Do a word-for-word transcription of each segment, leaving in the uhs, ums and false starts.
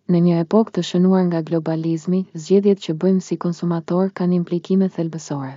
Në një epokë të shënuar nga globalizmi, zgjedhjet që bëjmë si konsumator kanë implikime thelbësore.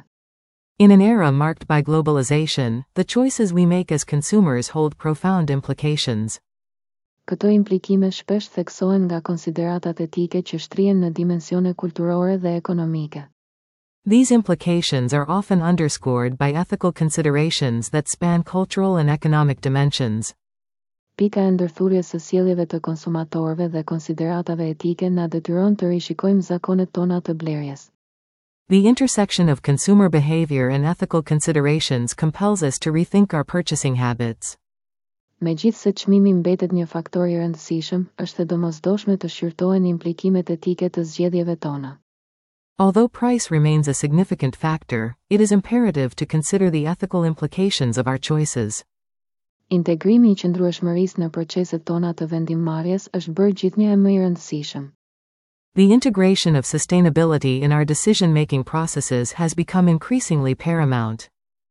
In an era marked by globalization, the choices we make as consumers hold profound implications. Këto implikime shpesh theksohen nga konsideratat etike që shtrihen në dimensione kulturore dhe ekonomike. These implications are often underscored by ethical considerations that span cultural and economic dimensions. Pika e ndërthurjes së sjelljeve të konsumatorëve dhe konsideratave etike na detyron të rishikojmë zakonet tona të blerjes. The intersection of consumer behavior and ethical considerations compels us to rethink our purchasing habits. Megjithse çmimi mbetet një faktor i rëndësishëm, është e domosdoshme të shqyrtohen implikimet etike të zgjedhjeve tona. Although price remains a significant factor, it is imperative to consider the ethical implications of our choices. Integrimi i qëndrueshmërisë në proceset tona të vendimmarrjes është bërë gjithnjë më i rëndësishëm. The integration of sustainability in our decision-making processes has become increasingly paramount.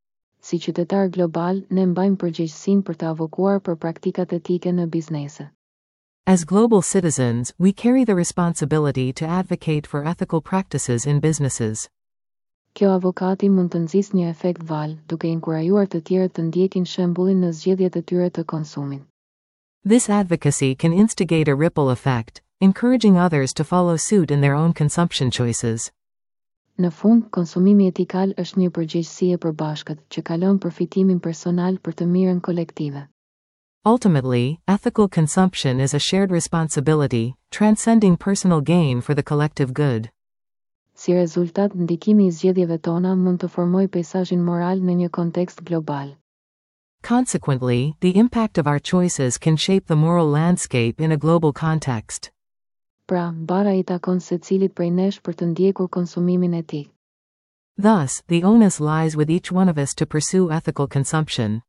Si qytetar global, ne mbajmë përgjegjësinë për të avokuar për praktikat etike në biznese. As global citizens, we carry the responsibility to advocate for ethical practices in businesses. Kjo avokati mund të nxjisë një efekt val, duke inkurajuar të tjerët të ndjekin shembullin në zgjedhjet e tyre të konsumit. This advocacy can instigate a ripple effect, encouraging others to follow suit in their own consumption choices. Në fund, konsumimi etikal është një përgjegjësi e përbashkët që kalon përfitimin personal për të mirën kolektive. Ultimately, ethical consumption is a shared responsibility, transcending personal gain for the collective good. Si rezultat, ndikimi i zgjedhjeve tona mund të formojë peizazhin moral në një kontekst global. Consequently, the impact of our choices can shape the moral landscape in a global context. Pra, bara i takon secilit prej nesh për të ndjekur konsumimin etik. Thus, the onus lies with each one of us to pursue ethical consumption.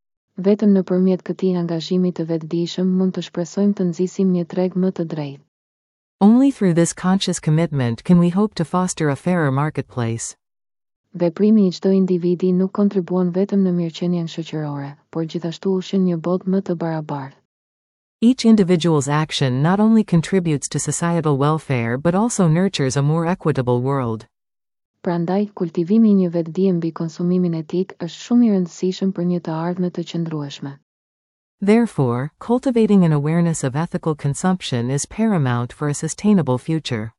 Vetëm nëpërmjet këtij angazhimi të vetëdijshëm mund të shpresojmë të nxisim një treg më të drejtë. Only through this conscious commitment can we hope to foster a fairer marketplace. Veprimi i çdo individi nuk kontribuon vetëm në mirëqenien shoqërore, por gjithashtu ushqen një botë më të barabartë. Each individual's action not only contributes to societal welfare but also nurtures a more equitable world. Prandaj, kultivimi i një vetëdije mbi konsumimin etik është shumë i rëndësishëm për një të ardhme të qëndrueshme. Therefore, cultivating an awareness of ethical consumption is paramount for a sustainable future.